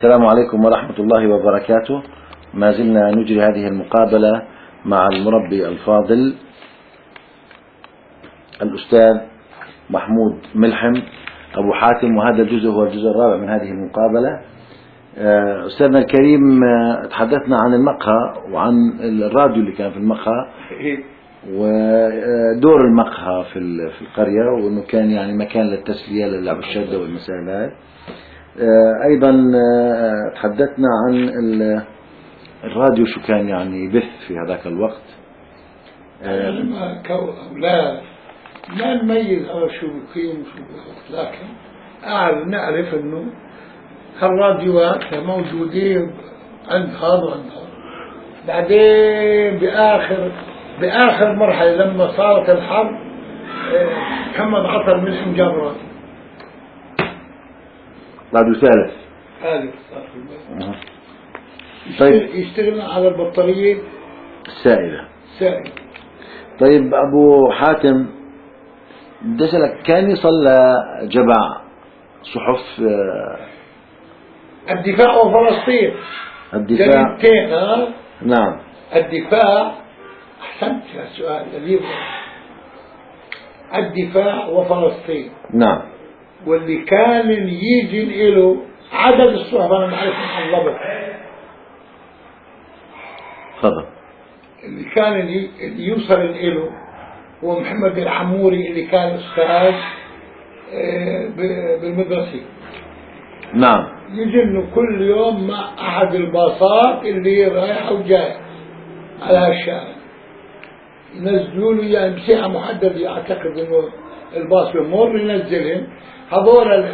السلام عليكم ورحمة الله وبركاته. ما زلنا نجري هذه المقابلة مع المربي الفاضل الأستاذ محمود ملحم أبو حاتم، وهذا الجزء هو الجزء الرابع من هذه المقابلة. أستاذنا الكريم، تحدثنا عن المقهى وعن الراديو اللي كان في المقهى ودور المقهى في القرية، وأنه كان يعني مكان للتسلية للعب الشدة والمسائل هاي. أيضا تحدثنا عن الراديو شو كان يعني يبث في هذاك الوقت. لما كأولاد ما نميز شو بقيم وشو بيحط، لكن نعرف انه هالراديوات موجودين عند هذا وعند هذا. بعدين بآخر مرحلة لما صارت الحرب، محمد عطر ملحم جاب راديو ثالث طيب يشتغل على البطارية السائلة. طيب أبو حاتم، بدي أسألك، كان يصل جبع صحف الدفاع وفلسطين، الدفاع؟ نعم، الدفاع. أحسنت يا سؤال لذيذ. الدفاع وفلسطين، نعم. واللي كان يجي له عدد الصحف أنا ما أعرف محضبه. تفضل. اللي كان اللي يوصل له هو محمد العموري اللي كان أستاذ بالمدرسة. نعم. يجي له كل يوم مع أحد الباصات اللي رايحة وجاية على هالشارع، ينزلوا له يعني بساعة محددة. أعتقد إنه الباص يمر ينزلهم هذول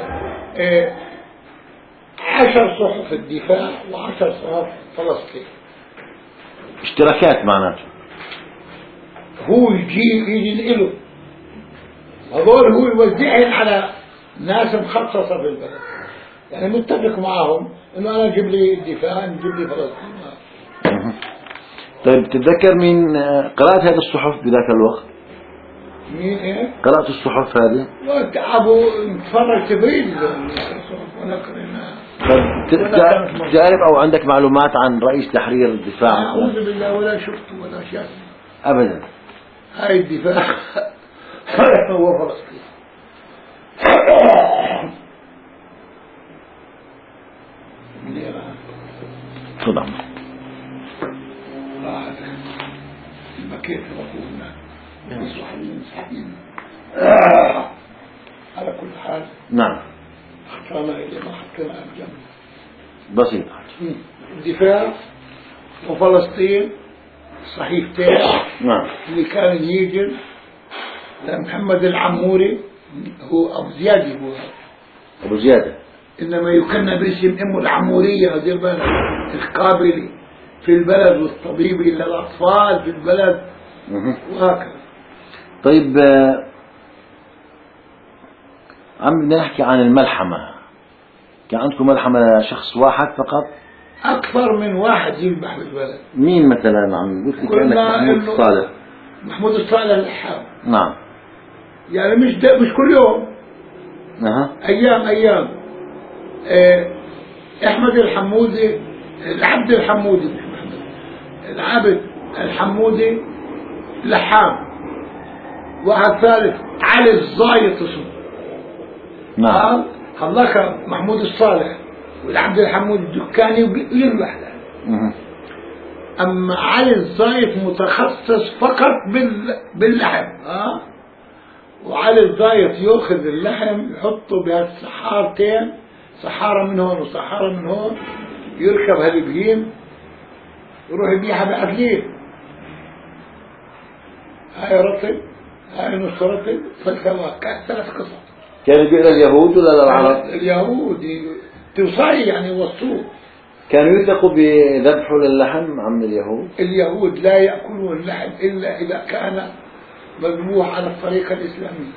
10 صحف الدفاع و10 صحف فلسطين، اشتراكات معناته. هو يجي له هذول، هو يوزعهم على ناس مخصصة في البلد، يعني متفق معهم انه انا اجيب لي الدفاع، نجيب لي فلسطين. طيب، تتذكر مين قرأت هذه الصحف بذاك الوقت؟ مين ايه؟ قرأت الصحف هذه؟ ابو نتفرج تبريد ولا قريناها. تعرف او عندك معلومات عن رئيس تحرير الدفاع؟ اعوذ بالله، ولا شفته ولا شيء ابدا. هاي الدفاع هو فلسطين. تفضل. المكيت وقولنا المسحين على كل حال. نعم. اخترنا إلى ما حطينا الجنب بسيط. الدفاع وفلسطين صحيفتين. نعم. اللي كان يجي لمحمد العموري، هو أبو زيادة، هو أبو زيادة، إنما يكنى باسم أمه العمورية، هذه البلد القابلة في البلد والطبيب للأطفال في البلد وهكذا. طيب، عم بدنا نحكي عن الملحمة. كان عندكم ملحمة شخص واحد فقط؟ أكثر من واحد يذبح بالبلد. مين مثلا؟ عم قلت لي كأنك محمود الصالح. محمود الصالح اللحام. نعم. يعني مش كل يوم. أيام أحمد الحمودي، العبد الحمودي، العبد الحمودي لحام. واحد ثالث علي الزايط اسمه. نعم. هذاك محمود الصالح والعبد الحمودي الدكاني ويذبح له. أما علي الزايط متخصص فقط باللحم. وعلي الزايط يأخذ اللحم يحطه بهالسحارتين، سحارة من هون وسحارة من هون، يركب هالبهيم يروح يبيعها بعدلين. هاي رطب، هاي نص رطب، فالكواك 3 قصص. كانوا يبيعوا لليهود ولا للعرب؟ اليهود توصي يعني وصوه. كانوا يثقوا بذبحوا للحم عم اليهود؟ اليهود لا يأكلون اللحم إلا إذا كان مذبوح على الطريقة الإسلامية.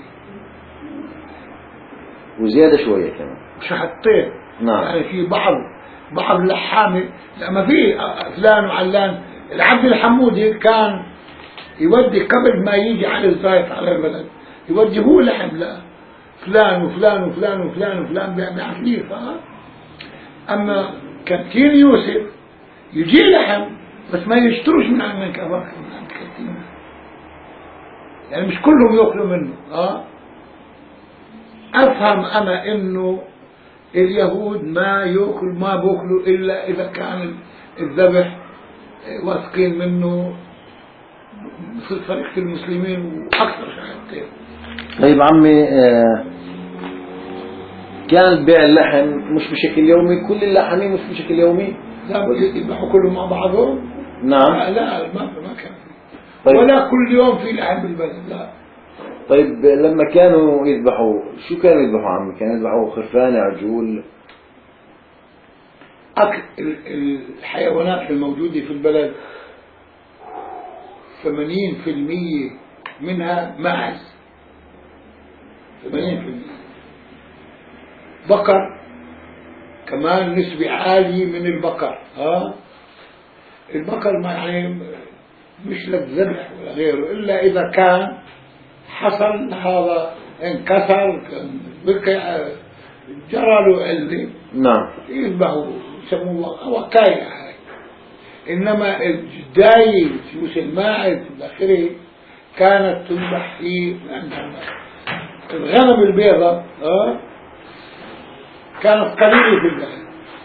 وزيادة شوية كمان شحطين. نعم. يعني في بعض اللحامة لما في فلان وعلان. العبد الحمودي كان يودي قبل ما يجي على الزايط على البلد، يودي هو لحم لا فلان وفلان وفلان وفلان وفلان بعث لي. أما كانتين يوسف يجي لحم بس ما يشتروش من عندك أماكن من عند كانتين، يعني مش كلهم يأكلوا منه. أفهم أنا إنه اليهود ما بيأكلوا إلا إذا كان الذبح واثقين منه مثل طريقة المسلمين وأكثر شهادتين. طيب عمي، كان بيع اللحم مش بشكل يومي؟ كل اللحمين مش بشكل يومي؟ لا، يذبحوا كلهم مع بعضهم؟ نعم. لا ما كان. طيب. ولا كل يوم في لحم بالبلد، لا. طيب لما كانوا يذبحوا شو كانوا يذبحوا عمي؟ كانوا يذبحوا خرفان، عجول؟ الحيوانات الموجودة في البلد 80% منها معز، 80%. بقر كمان نسبة عالية من البقر. البقر ما يعني مش للذبح ولا غيره، إلا إذا كان حصل هذا انكسر جرى له علة. نعم. يذبحوا يسموه وكاية هاي. إنما الداية فلوس الماعز إلى آخره كانت تذبح في عندنا. الغنم البيضاء كانت قليلة في البلد،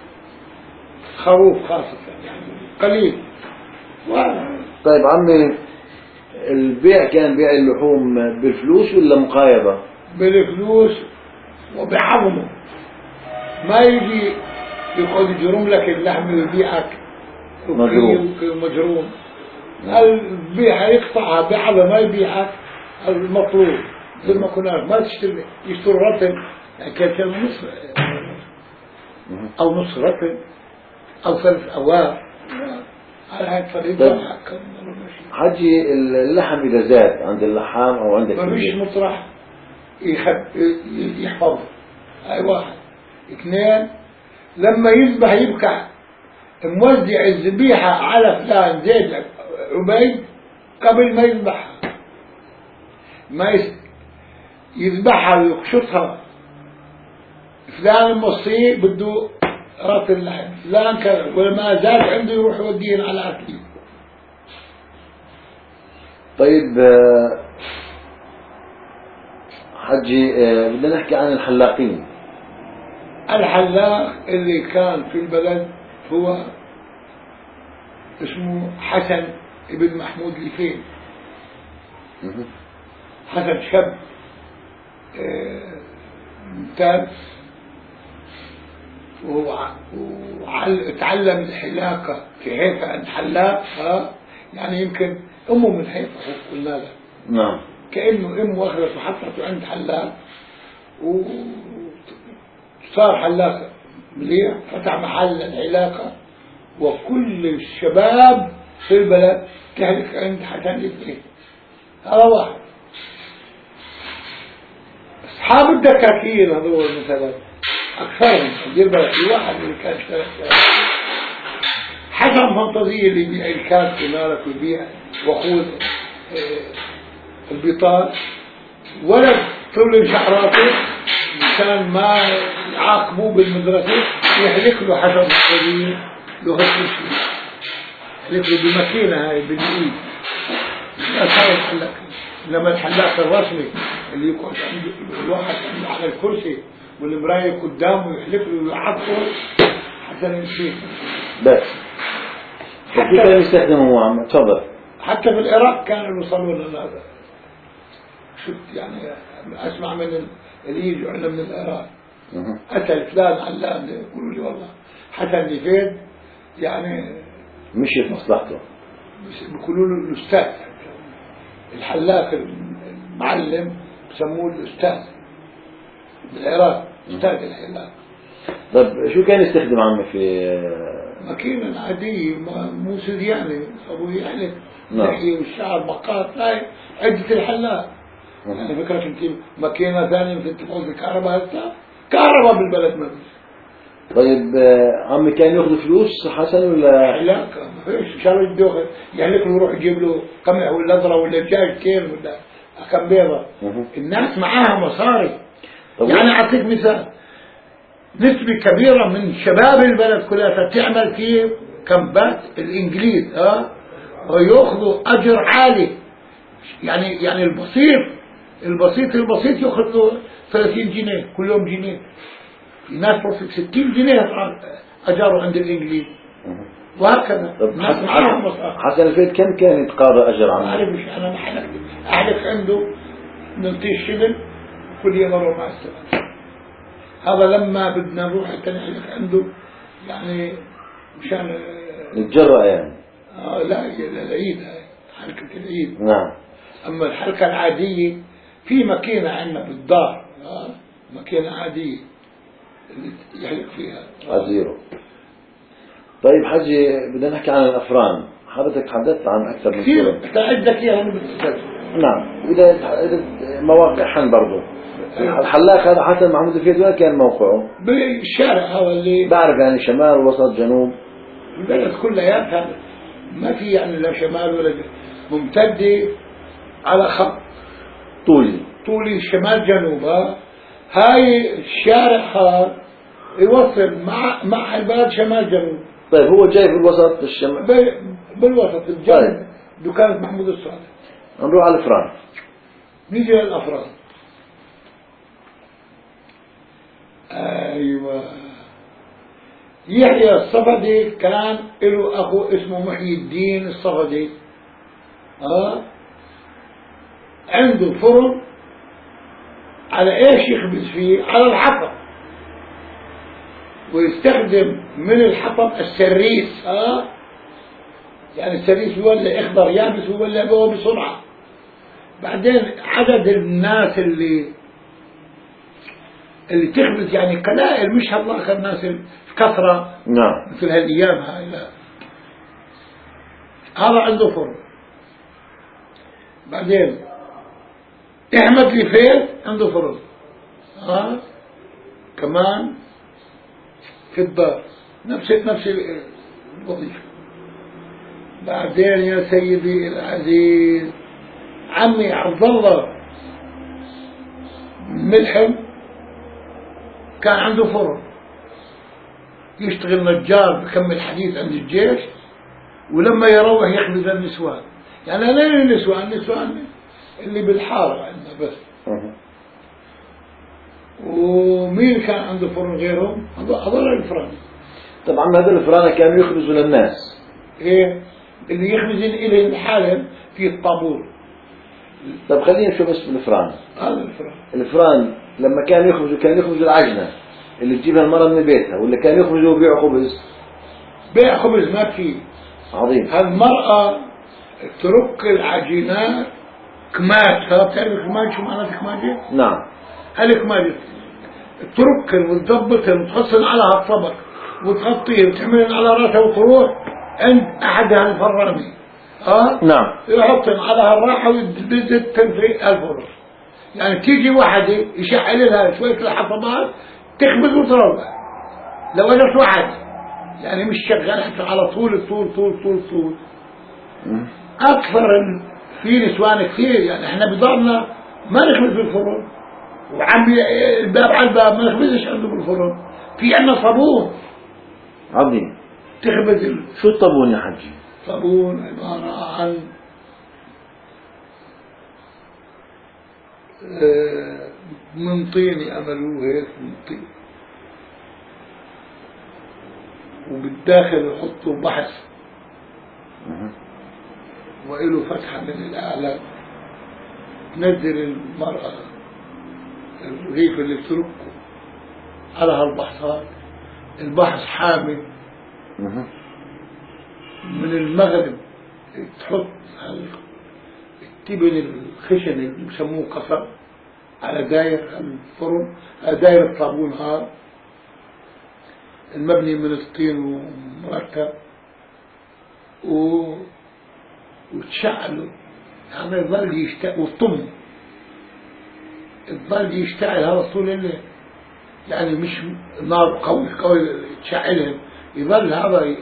خروف خاصة يعني قليل. طيب عمي، البيع كان بيع اللحوم بالفلوس ولا مقايضة؟ بالفلوس وبعظمه، ما يجي يقعد يجرم لك اللحم ويبيعك مجروم. البيع يقطعها بعظمه، ما يبيعك المطلوب زي ما كنا ما تشتري، يشتروا رطل يعني كان نص أو نص رطل أو 3 أواف على هاي الطريقة. حجي اللحم إذا زاد عند اللحام أو عندك ما فيش مطرح يحفظه. هاي 1. 2، لما يذبح يبكى موزع الذبيحة على فلان زيد عبيد قبل ما يذبحها، ما يذبحها ويقشطها. فلان المصري بده رات اللحم، فلان كذا، ولما زاد عنده يروح يوديهن على أكل. طيب حجي، بدنا نحكي عن الحلاقين. الحلاق اللي كان في البلد هو اسمه حسن ابن محمود لفين. حسن شاب ممتاز، وتعلم الحلاقة في حيفا عند حلاق. يعني يمكن أمه من حيفا، قلنا له. نعم. كأنه أمه أخذته وحطته عند حلاق وصار حلاق مليح، فتح محل العلاقة، وكل الشباب في البلد تهلك عند حسن الاثنين. هذا واحد. أصحاب الدكاكين هذول مثلا أكثرهم في البلد، في واحد اللي كان حسن فانتظية اللي يبيع الكاس كمالك ويبيع وخوذ البطاط، ولد طول شعراته كان ما يعاقبوه بالمدرسة يحلق له حسن فانتظية له هالشيء، يحلق له بماكينة هاي بالإيد. لا صار الحلاق، لما الحلاق الرسمي اللي يقعد الواحد على الكرسي والمراية قدامه يحلق له ويعطه حسن الشيء بس. حتى كان يستخدمه عم تفضل. حتى في العراق كانوا يوصلوا لنا هذا. شفت يعني أسمع من اللي يجوا عندنا من العراق، أتى فلان علام يقولوا لي والله حسن لفين يعني مشيت مصلحته، بيقولوا له الأستاذ الحلاق المعلم بسموه الأستاذ بالعراق، أستاذ الحلاق. طيب شو كان يستخدم عمي في ماكينة عادية مو سريانة أبوي يحلق نعم. لحية والشعر مقاط، هاي عدة الحلاق. يعني فكرة انت ماكينة ثانية مثل تقول الكهرباء هسه كهرباء بالبلد ما فيش. طيب عمي كان ياخذ فلوس حسن ولا؟ لا ما فيش، ان شاء الله بده ياخذ يحلق له يروح يجيب له قمح ولا ذره ولا دجاج كيل ولا كم بيضة. الناس معاها مصاري. يعني اعطيك مثال، نسبة كبيرة من شباب البلد كلها تعمل فيه كامبات الإنجليز ويأخذوا أجر عالي. يعني البسيط يأخذ له 30 جنيه كل يوم جنيه. في ناس توصل 60 جنيه أجروا عند الإنجليز وهكذا. الناس معاهم مصاري. حسن الفيد كم كان يتقاضى أجر ما عنه؟ أعرفش أنا ما أحلف عنده ننطيه الشغل كل يوم نروح مع السلامة. هذا لما بدنا نروح حتى نحلف عنده يعني مشان نتجرأ يعني. لا العيد حلقة العيد. نعم. أما الحلقة العادية في ماكينة عندنا بالدار ماكينة عادية اللي يحلق فيها زيرو. طيب حجي بدنا نحكي عن الأفران. حضرتك تحدثت عن أكثر من كثير عندك إياها بالتسلسل. نعم. وإذا مواقعهن برضو الحلاق هذا حسن محمود الفيد وين كان موقعه؟ بالشارع هذا اللي بعرف يعني شمال وسط جنوب البلد كلها ما في يعني لا شمال ولا ممتدة على خط طولي شمال جنوب. هاي الشارع هذا يوصل مع البلد شمال جنوب. طيب هو جاي في الوسط الشمال بالوسط الجنوب. دكانة محمود الصالح. نروح على الفران. نيجي للأفراد. أيوة يحيى الصفدي كان له أخو اسمه محي الدين الصفدي عنده فرن على ايش يخبز فيه؟ على الحطب. ويستخدم من الحطب السريس يعني السريس يولع اخضر يابس ويولع به بسرعة. بعدين عدد الناس اللي تخبز يعني قلائل مش هالله الناس الكثرة. نعم. مثل هالأيام هاي لا. هذا عنده فرن. بعدين احمد لفيل عنده فرن كمان في الدار نفس الوظيفة. بعدين يا سيدي العزيز عمي عبد الله ملحم كان عنده فرن يشتغل نجار بكمل حديد عند الجيش. ولما يروح يخبز النسوان يعني لا النسوان اللي بالحارة عندنا بس. ومين كان عنده فرن غيرهم؟ هذول الفران. طبعا هذول الفران كانوا يخبزوا للناس. ايه اللي يخبز إلهم لحالهم في الطابور. طب خلينا نشوف بس بالفران. هذا الفران لما كان يخبزوا العجنة اللي تجيبها المرأة من بيتها ولا كان يخبزوا ويبيعوا خبز؟ بيع خبز ما في. عظيم. هالمرأة ترك العجينات كماج. تعرف الكماج شو معناته كماجة؟ نعم. هالكماجة تركن وتضبطن وتحصن على هالطبق وتغطيه وتحملن على راسها وتروح عند أحد هالفراني نعم. يحطن على هالراحة ويدزتن في الفرن. يعني تيجي واحدة يشعل لها شوية الحطبات تخبز وتروح. لو اجت واحد يعني مش شغال حتى على طول اكثر في نسوان كثير. يعني احنا بدارنا ما نخبز بالفرن وعمي الباب على الباب ما نخبزش عنده بالفرن. في عندنا صابون. عظيم. تخبز شو الطابون يا حجي؟ صابون عبارة عن من طين يعملوه هيك من طين وبالداخل يحطوا بحث وإله فتحة من الأعلى تنزل المرأة الرغيف اللي تركه على هالبحثات. البحث حامي من المغرب تحط التبن الخشن اللي بسموه قصب على داير الفرن داير الطابون هذا المبني من الطين ومركب وتشعله. هذا يظل يشتعل والطم يظل يشتعل هذا طول الليل. يعني مش نار قوي تشعلهم. يظل هذا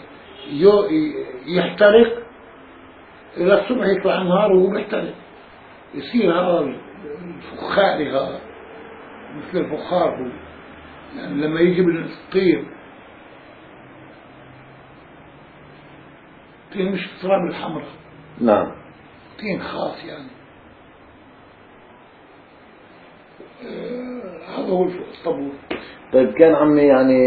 يحترق إلى الصبح يطلع النهار وهو بيحترق. يصير هذا الفخاري هذا مثل الفخار يعني لما يجي بالطين، طين مش التراب الحمراء، نعم. طين خاص يعني. هذا هو الطابور. طيب كان عمي يعني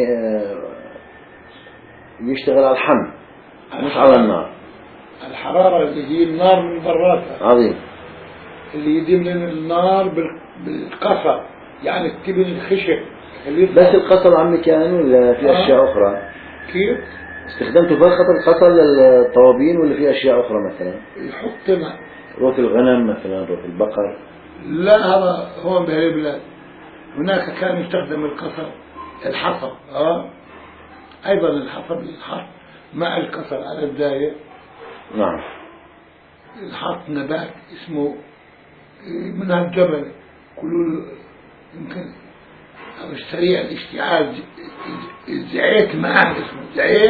يشتغل على الحم مش على النار. الحرارة اللي هي النار من براتها، عظيم. اللي يدي من النار بالقصر، يعني تبن الخشب اللي بس القصر عمي كان ولا في أشياء أخرى؟ كيف؟ استخدمته فقط القصر للطوابين ولا في أشياء أخرى مثلا؟ يحط ماء، روث الغنم مثلا، روث البقر؟ لا، هذا هون بهالبلاد. هناك كان يستخدم القصر، الحصى، أيضا الحصى ينحط مع القصر على الداية. نعم. ينحط نبات اسمه من هالجبل، كله يمكن السريع الاشتعال، زيت ماء، اسمه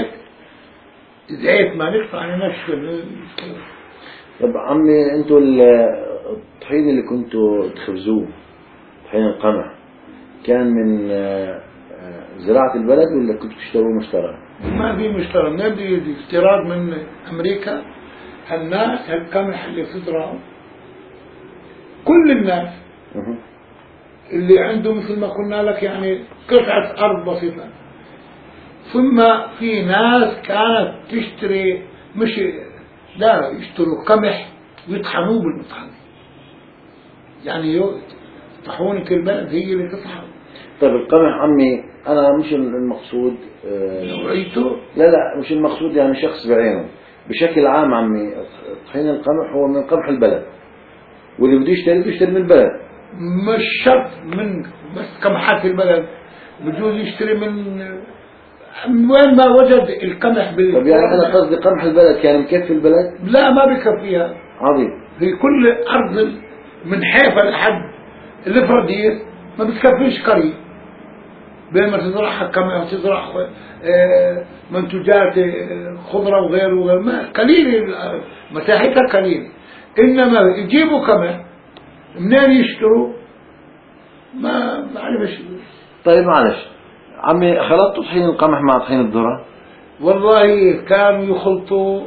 زيت ما نقطع ننشف. طب عمي انتوا الطحين اللي كنتوا تخبزوه، طحين القمح، كان من زراعة البلد ولا كنتوا تشتروه مشترى؟ ما في مشترى، نبدي استيراد من أمريكا. الناس القمح اللي تزرعه، كل الناس اللي عنده مثل ما قلنا لك يعني قطعة أرض بسيطة. ثم في ناس كانت تشتري، مش لا، يشتروا قمح ويطحنوه بالمطحنة، يعني طحونة البلد هي اللي تطحن. طيب القمح عمي أنا مش المقصود نوعيته، لا مش المقصود يعني شخص بعينه، بشكل عام عمي طحين القمح هو من قمح البلد، واللي بده يشتري من البلد. مش شرط من بس قمحات البلد، بجوز يشتري من وين ما وجد القمح طب يعني أنا قصدي قمح البلد كان مكفي البلد؟ لا، ما بكفيها. عظيم. في كل أرض من حيفا لحد الإفرادية ما بتكفيش قرية، بين ما تزرعها كما تزرع منتجات خضرة وغيره، ما قليل، مساحتها قليل. إنما يجيبوا كمان منين يشتروا؟ ما بعرفش. طيب معلش عمي، خلطتوا طحين القمح مع طحين الذرة؟ والله كانوا يخلطوا.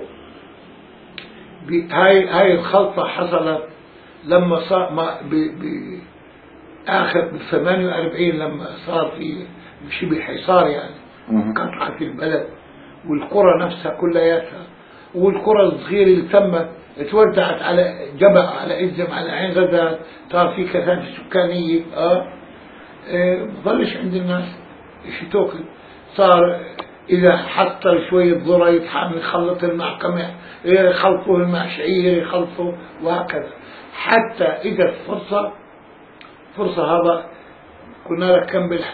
هاي الخلطة حصلت لما صار آخر ب48 لما صار في شبه حصار، يعني قطعت البلد والقرى نفسها كلياتها، والقرى الصغيرة اللي تمت توزعت على جبع، على إزم، على عين غزال، صار في كثافة سكانية. ما ظلش عند الناس شي توكل. صار إذا حط شوية ذرة يطحن، يخلط الماء قمح، يخلطوه الماء شعير، يخلطوه، وهكذا حتى إجت فرصة. هذا قلنا لك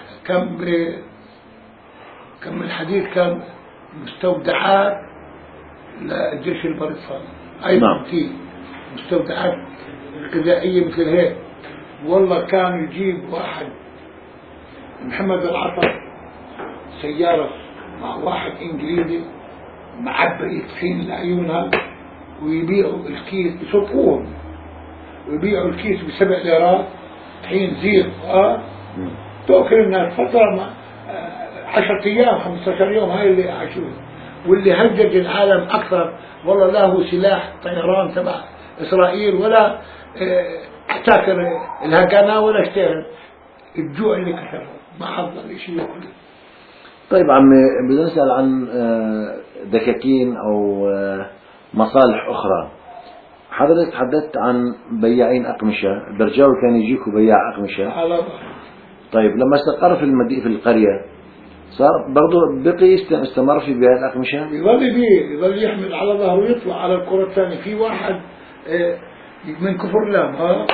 كم بالحديث كان مستودعات للجيش البريطاني، أيضا في مستودعات غذائية مثل هيك. والله كان يجيب واحد محمد العطر سيارة مع واحد إنجليزي معبي طحين لعيونها، ويبيعوا الكيس، يسوقوهم ويبيعوا الكيس ب7 ليرات طحين زير. تأكل الناس فترة 10 أيام 15 يوم، هاي اللي عاشوه. واللي هجج العالم أكثر والله لا هو سلاح طيران تبع إسرائيل، ولا احتكر الهجانة، ولا اشتهر الجوع اللي كثره، ما حصل شيء كله. طيب عمي بدنا نسأل عن دكاكين أو مصالح أخرى. حضرتك تحدثت عن بياعين أقمشة، البرجاوي كان يجيكوا بياع أقمشة. طيب لما استقر في القرية صار برضو بقي استمر في بيع الأقمشة؟ يظل يحمل على ظهره ويطلع على الكرة الثانية. في واحد من كفر لام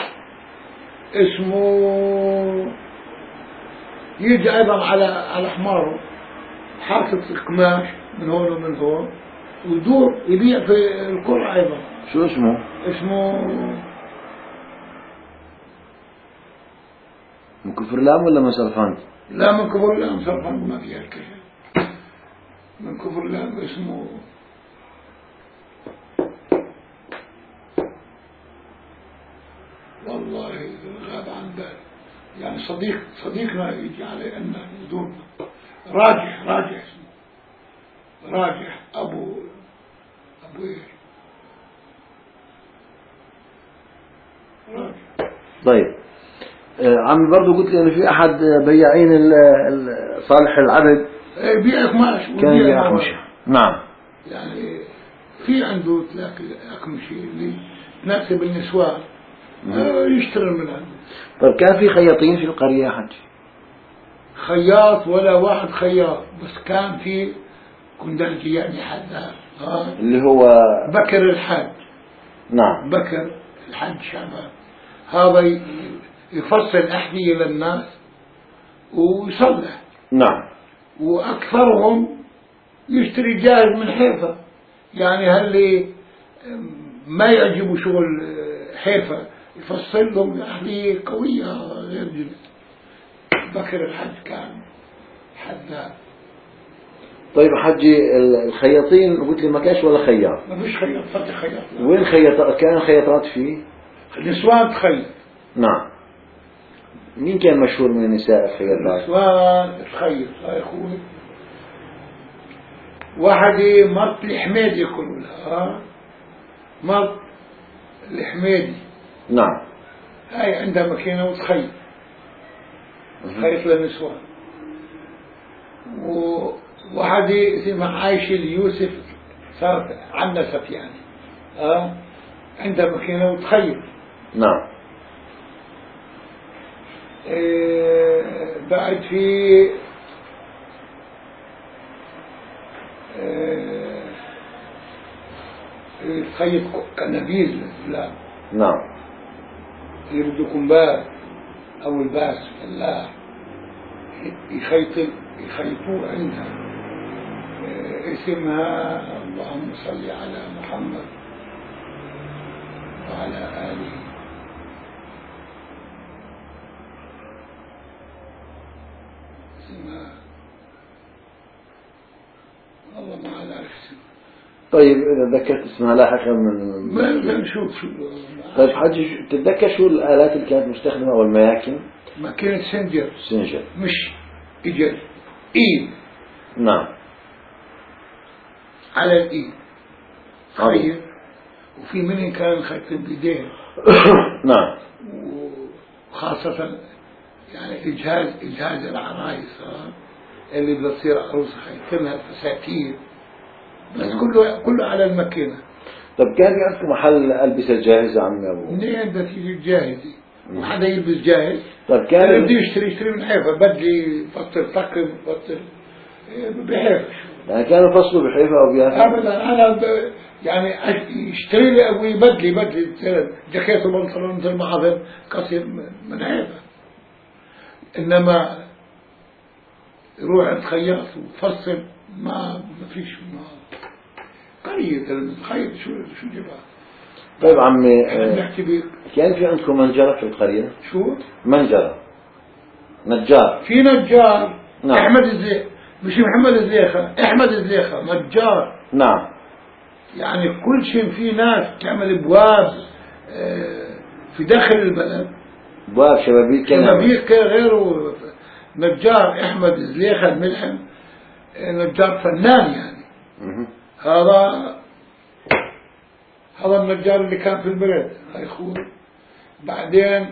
اسمه يجي أيضا على حماره، حاطط القماش من هون ومن هون، ويدور يبيع في القرى أيضا. شو اسمه؟ من كفر لام ولا من سرفند؟ لا، من كفر لام. سرفند ما فيها الكلام. من كفر لام اسمه والله غاب عن بالي، يعني يعني صديقنا يجي على أن يزورنا. راجح اسمه راجح أبو إيه؟ راجح. طيب عمي برضو قلت لي انه في احد بياعين صالح العبد بيع قماش كان يبيع أقمشة. نعم. يعني في عنده تلاقي أقمشة اللي تناسب النسوان يشتري من عنده. طيب كان في خياطين في القرية يا حج؟ خياط ولا واحد خياط، بس كان في كندرجي يعني حداد اللي هو بكر الحاج. نعم. بكر الحاج شعبان هذا يفصل أحذية للناس ويصلح. نعم. وأكثرهم يشتري جاهز من حيفا، يعني هاللي ما يعجبه شغل حيفا يفصل لهم أحذية قوية غير جلد. بكر الحاج كان حداد. طيب حجي الخياطين قلت لي ما كانش ولا خياط؟ ما فيش خياط، فتح خياط. وين كان خياطات فيه؟ النسوان تخيط. نعم. مين كان مشهور من النساء الخياطات؟ النسوان تخيط يا اخوي. واحدة مرت الحميدي يقولوا لها مرت الحميدي. نعم. هاي عندها ماكينة وتخيط للنسوان. وواحدة اسمها عايشة اليوسف صارت عنست يعني عندها ماكينة وتخيط. نعم. بعد في تخيط كنابيل لا. نعم. اللي بده كمبار أو الباس فلاح يخيطوه عندها. اسمها اللهم صل على محمد وعلى آله. اسمها والله ما أعرف اسمها. طيب إذا ذكرت اسمها لاحقا ما نشوف شو. طيب حجي تتذكر شو الآلات اللي كانت مستخدمة أو المياكن؟ ماكينة سنجر مش إجل إيد. نعم. على الإيد خيط، وفي منهم كان خيط بيدين. نعم. وخاصة يعني إجهاز العرايس اللي بدها تصير عروسة خيطلها الفساتين، بس كله على الماكينة. طب كان في عندكم محل ألبسة جاهزة عمي أبو؟ منين بدها تيجي جاهزة؟ وحدا يلبس جاهز؟ طب كان بده يشتري من حيفا، بدلي بطل طقم بطل بحيفا. يعني كانوا يفصلوا بحيفا أو بيافا؟ أبدا. أنا يعني يشتري لي أبوي بدلي جاكيت وبنطلون مثل ما حضر قصير من حيفا. إنما يروح عند خياط وفصل ما فيش. قرية الخيط شو جبها. طيب عمي كان في عندكم منجرة في القرية؟ شو؟ منجرة نجار. في نجار. نعم. أحمد الزيخ، مش محمد الزيخة، أحمد الزيخة نجار. نعم. يعني كل شيء في ناس تعمل ابواب في داخل البلد، ابواب شبابيك غيره. نجار احمد زليخة الملحم نجار فنان يعني. هذا النجار اللي كان في البلد هاي اخوي. بعدين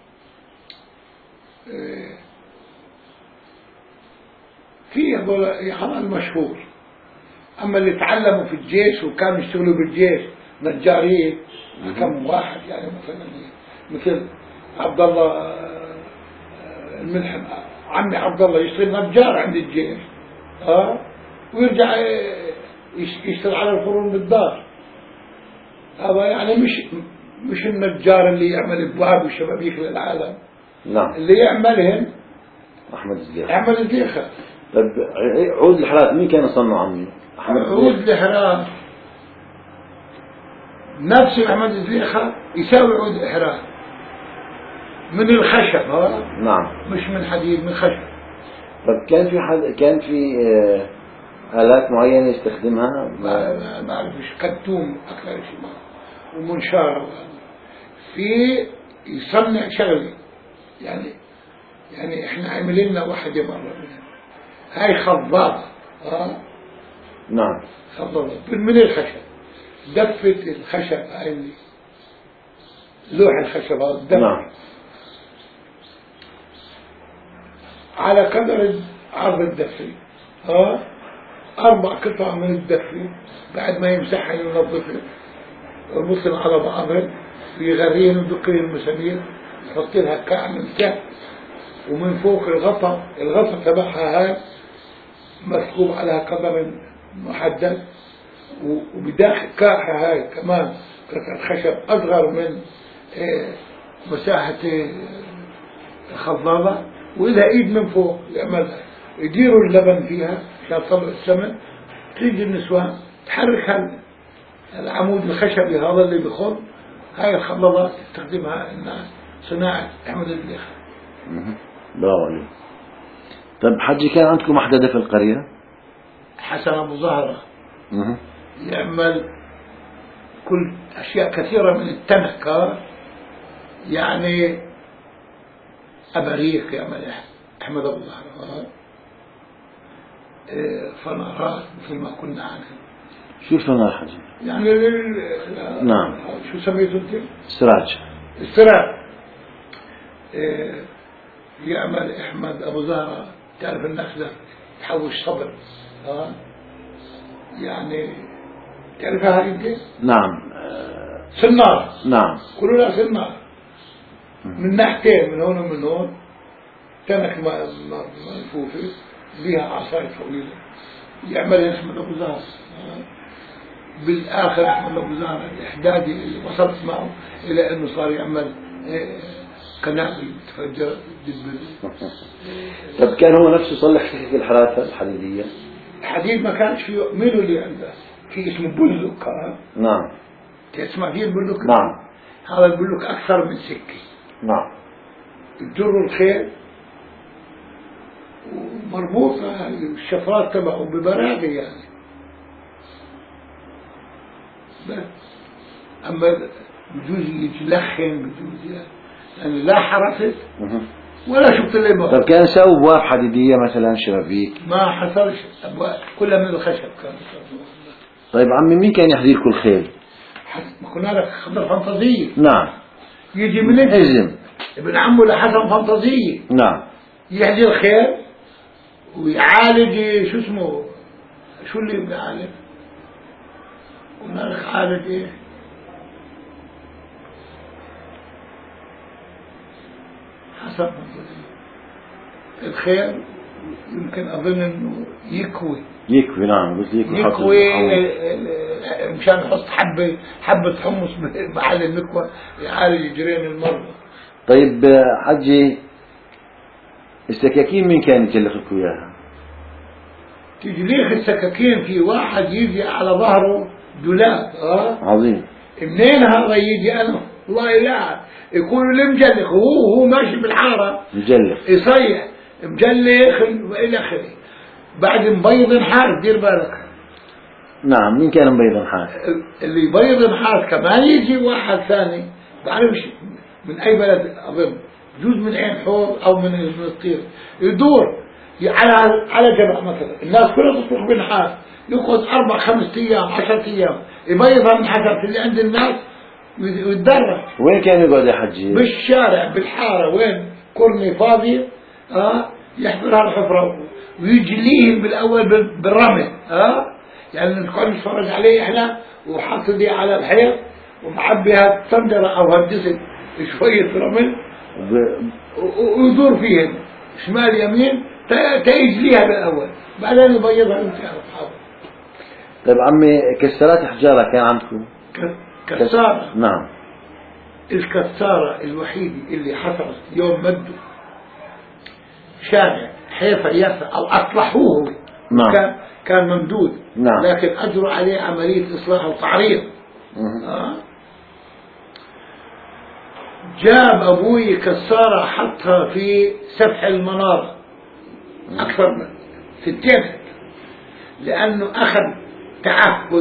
في هذا المشهور. أما اللي تعلموا في الجيش وكانوا يشتغلوا بالجيش نجارين كم واحد يعني مثل عبد الله الملحم عمي عبد الله يشتغل نجار عند الجيش ويرجع يشتغل على الفرن بالدار. هذا يعني مش النجار اللي يعمل ابواب وشبابيك للعالم. نعم. اللي يعملهم أحمد الزيخة. طيب عود الحراث مين كان يصنع عمي؟ عود الحراث نفس أحمد الزيخة يساوي عود الحراث من الخشب. نعم. مش من حديد، من خشب. طب كان في آلات معينة يستخدمها؟ ما أعرفش. كتوم أكثر شيء ومنشار. في يصنع شغلة يعني يعني احنا عملنا واحدة مرة منها، هاي خضابة. نعم. خضابة من الخشب، دفت الخشب، هاي اللي لوح الخشب هذا دفت. نعم. على قدر عرض الدفة 4 قطع من الدفة، بعد ما يمسحها ينظفها ويبصن على بعضها ويغريهم ويدقين المسامير، يحط لها كعب من تحت، ومن فوق الغطا تبعها هاي مسكوب على قدر محدد، وبداخل كاحة هاي كمان قطعة خشب أصغر من مساحة الخضابة، وإذا إيد من فوق يعملها، يديروا اللبن فيها عشان طبق السمن. تيجي النسوان تحرك العمود الخشبي هذا اللي بخر، هاي الخضابات تستخدمها إنها صناعة أحمد الدليخ. برافو عليك. طيب حجي، كان عندكم محددة في القرية؟ حسن أبو زهرة يعمل كل أشياء كثيرة من التنك، يعني أباريق يعمل أحمد أبو زهرة، فنارات مثل ما كنا عنها. شو الفنار حجي؟ يعني نعم. شو سميته أنت؟ سراج. السراج. يعمل أحمد أبو زهرة، تعرف النخلة تحوش صبر، يعني تعرفها هاي أنت؟ نعم. سنار. نعم. كلوا لها سنار من ناحيتين، من هون ومن هون، تنك ملفوفة بها عصاية طويلة، يعمل أحمد أبو زهرة. بالآخر أحمد أبو زهرة الإحدادي اللي وصلت معه إلى أنه صار يعمل قنابل تفجر بالبلد. طب كان هو نفسه يصلح سكك الحراسة الحديدية؟ الحديد ما كانش فيه، مين اللي عنده؟ في اسمه بلوك. نعم. تسمع فيه البلوك؟ نعم. هذا البلوك أكثر من سكة. نعم. يجروا الخيل ومربوطة الشفرات تبعه ببراغي يعني. بس أما بجوز يتلخن، بجوز يعني لا حرست ولا شفت اللي بقى. طب كان يسووا ابواب حديديه مثلا، شبابيك؟ ما حصلش ابواب، كلها من الخشب كان. طيب عمي، مين كان يحذي لكم الخيل؟ ما كنا لك خضر فانتازيه. نعم. يجي من حزم ابن عمه لحسن فانتازيه. نعم. يحذي الخيل ويعالج، شو اسمه، شو اللي بيعالج؟ قلنا لك عالج ايه؟ حسب الخيل، يمكن أظن إنه يكوي. نعم. بس يكوي مشان يحط حبة حمص محل المكوى يعالج جرين المرضى. طيب حجي، السكاكين مين كان يكلف لكم إياها؟ تجليخ السكاكين في واحد يجي على ظهره دولاب. عظيم. منين هذا يجي؟ أنا والله لا، يكون اللي مجلخ هو ماشي بالحارة مجلخ، يصيح مجلخ وإلى آخره. بعد مبيض نحاس، دير بالك. نعم. مين كان مبيض نحاس؟ اللي يبيض نحاس كمان يجي واحد ثاني، بعرفش من أي بلد، أظن جزء من عين حور أو من الطير، يدور على جبل مثلا، الناس كلها تطبخ بنحاس، يقعد 4 5 أيام 10 أيام يبيض النحاسات اللي عند الناس ويتدرب. وين كان يقعد يا حجي؟ بالشارع بالحارة، وين كورني فاضي يحفر هالحفرة ويجليهم بالأول بالرمل. يعني نقعد نتفرج عليه احنا، وحاط دي على الحيط ومعبي هالطندرة أو هالدسل شوية رمل ويدور فيهم شمال يمين تيجليها بالأول، بعدين يبيضها ويمسحها بحاول. طيب عمي، كسرات حجارة كان عندكم؟ كسارة. نعم. الكسارة الوحيدة اللي حصلت يوم مدوا شارع حيفا يافا أو أصلحوه. نعم. كان ممدود. نعم. لكن أجروا عليه عملية إصلاح وتعريض. جاب أبوي كسارة حطها في سفح المنارة أكثر من 60، لأنه أخذ تعهد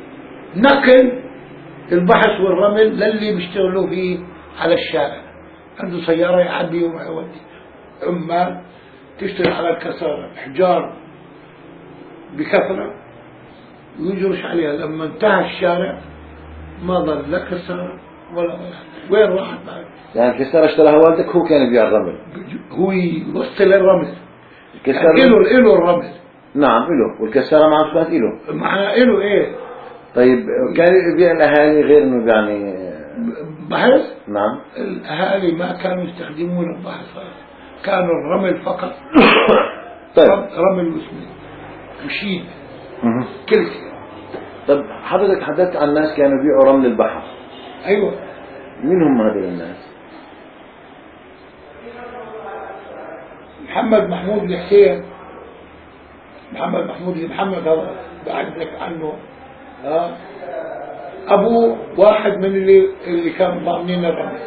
نقل البحث والرمل للي بيشتغلوا فيه على الشارع، عنده سيارة يعبي ويودي. عمال تشتغل على الكسارة حجار بكثرة ويجرش عليها. لما انتهى الشارع ما ظل لا كسارة ولا وين راحت بعد؟ يعني الكسارة اشتراها والدك، هو كان يبيع الرمل، هو يوصل الرمل، الكسارة يعني إله الرمل. نعم إله، والكسارة مع كانت إله. معناه إله إيه؟ طيب كان يبيع الأهالي غير إنه يعني بحث؟ نعم. الأهالي ما كانوا يستخدمون البحث، كانوا الرمل فقط. طيب رمل واسمه وشيد كل شيء. طيب حضرتك تحدثت عن ناس كانوا يبيعوا رمل البحر. أيوة. مين هم هذول الناس؟ محمد محمود الحسين. محمد محمود محمد هذا بعد لك عنه. أبو واحد من اللي كانوا ضامنين الرمل.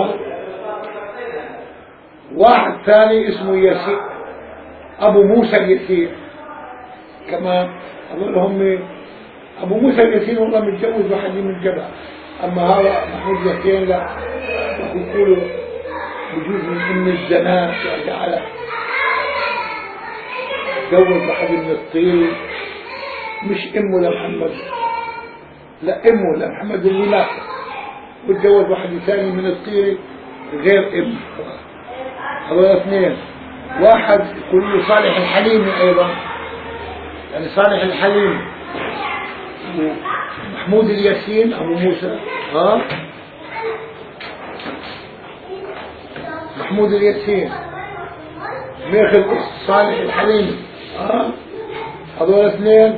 واحد ثاني اسمه يسير، أبو موسى اليسير كمان. هذول هم أبو موسى اليسير والله متجوز واحد من الجبل. أما هذا محمود اليسير لا، يقولوا بجوز من أم الزنات وجعله تزوج واحد من الطير، مش أمه لمحمد، لا أمه لمحمد اللي مات، وتزوج واحد ثاني من الطير غير أمه. هذول اثنين. واحد يقول له صالح الحليمي أيضا، يعني صالح الحليمي محمود الياسين أبو موسى. محمود الياسين ماخذ صالح الحليمي. هذول اثنين.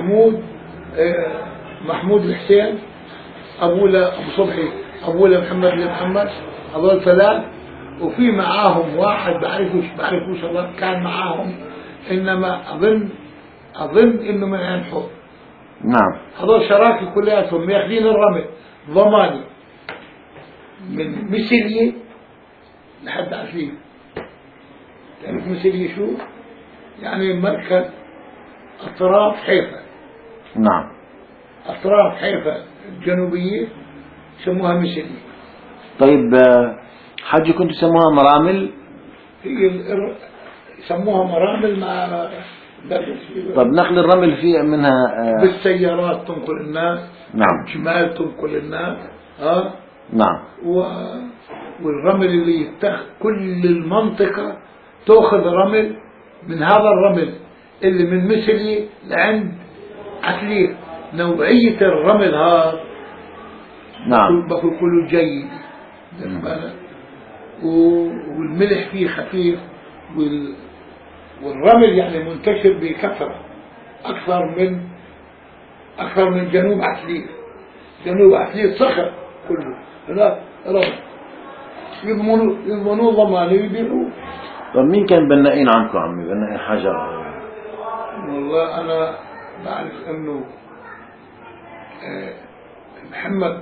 محمود الحسين أبو صبحي، أبو محمد محمد. هذول ثلاث. وفي معاهم واحد بعرفوش الله كان معاهم، إنما أظن إنه من عين حور. نعم. هذول شراكي كلياتهم ياخذين الرمل ضماني من مسلية لحد عفيف. تعرف مسلية شو؟ يعني مركز أطراف حيفا. نعم. أطراف حيفا الجنوبية يسموها مسلية. طيب حاجة كنتوا يسموها مرامل؟ هي يسموها مرامل مع طب نقل الرمل في منها بالسيارات تنقل الناس. نعم. جمال تنقل الناس. نعم. والرمل اللي يتخذ كل المنطقة تأخذ رمل من هذا الرمل اللي من مسلي لعند عتلير. نوعية الرمل هذا نعم بقول كله جيد، والملح فيه خفيف، والرمل يعني منتشر بكثرة أكثر من جنوب عتلير. جنوب عتلير صخر كله، هناك رمل يضمنوه ضمان يبيعوه. طب مين كان بنائين عنكم عمي؟ بنائين حجر؟ والله أنا بعرف أنه محمد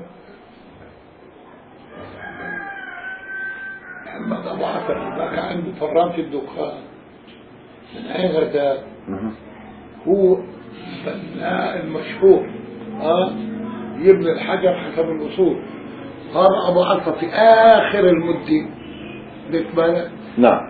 أبو عفر كان عنده فرامة الدخان من عين غرداء، هو البناء المشهور يبني الحجر حسب الأصول. هذا أبو عفر في آخر المدة بالك. نعم.